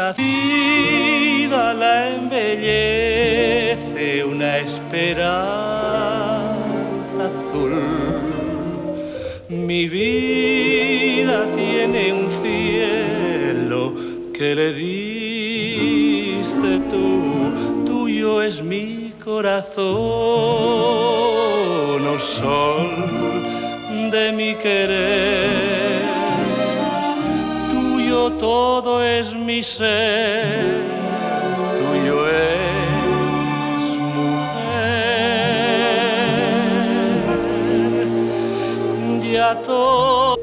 vida la embellece una esperanza azul. Mi vida tiene un cielo que le diste tú, tuyo es mi corazón, oh sol de mi querer, tuyo todo es mi ser, tuyo es mujer, ya todo.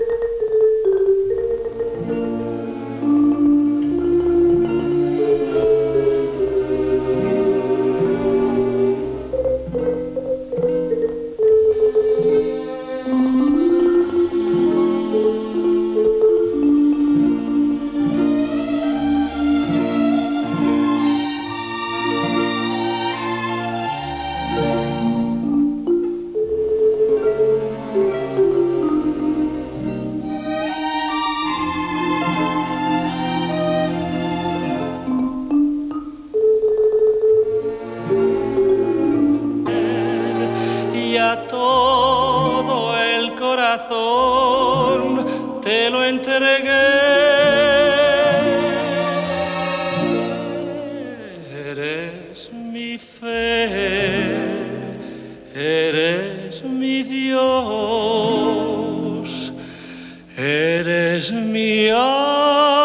Todo el corazón te lo entregué. Eres mi fe, eres mi Dios, eres mi alma.